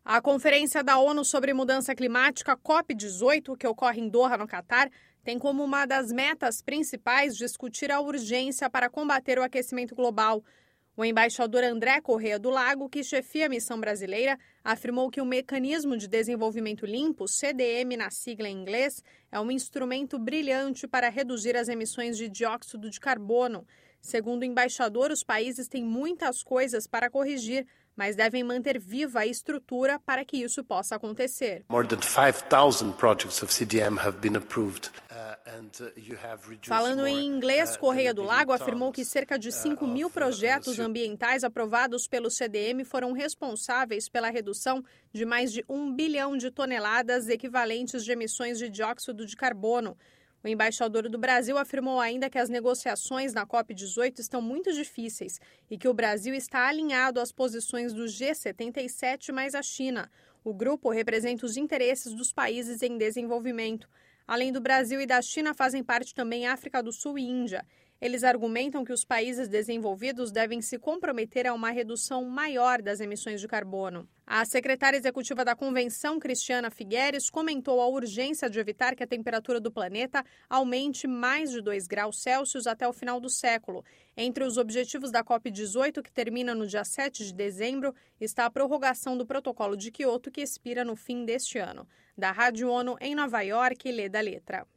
A Conferência da ONU sobre Mudança Climática, COP18, que ocorre em Doha, no Catar, tem como uma das metas principais discutir a urgência para combater o aquecimento global. O embaixador André Corrêa do Lago, que chefia a missão brasileira, afirmou que o Mecanismo de Desenvolvimento Limpo, CDM na sigla em inglês, é um instrumento brilhante para reduzir as emissões de dióxido de carbono. Segundo o embaixador, os países têm muitas coisas para corrigir, mas devem manter viva a estrutura para que isso possa acontecer. More than 5,000 projects of CDM have been approved. Falando em inglês, Corrêa do Lago afirmou que cerca de 5.000 projetos ambientais aprovados pelo CDM foram responsáveis pela redução de mais de 1 bilhão de toneladas equivalentes de emissões de dióxido de carbono. O embaixador do Brasil afirmou ainda que as negociações na COP18 estão muito difíceis e que o Brasil está alinhado às posições do G77 mais a China. O grupo representa os interesses dos países em desenvolvimento. Além do Brasil e da China, fazem parte também África do Sul e Índia. Eles argumentam que os países desenvolvidos devem se comprometer a uma redução maior das emissões de carbono. A secretária executiva da Convenção, Cristiana Figueres, comentou a urgência de evitar que a temperatura do planeta aumente mais de 2 graus Celsius até o final do século. Entre os objetivos da COP18, que termina no dia 7 de dezembro, está a prorrogação do Protocolo de Quioto, que expira no fim deste ano. Da Rádio ONU em Nova York, Leda Letra.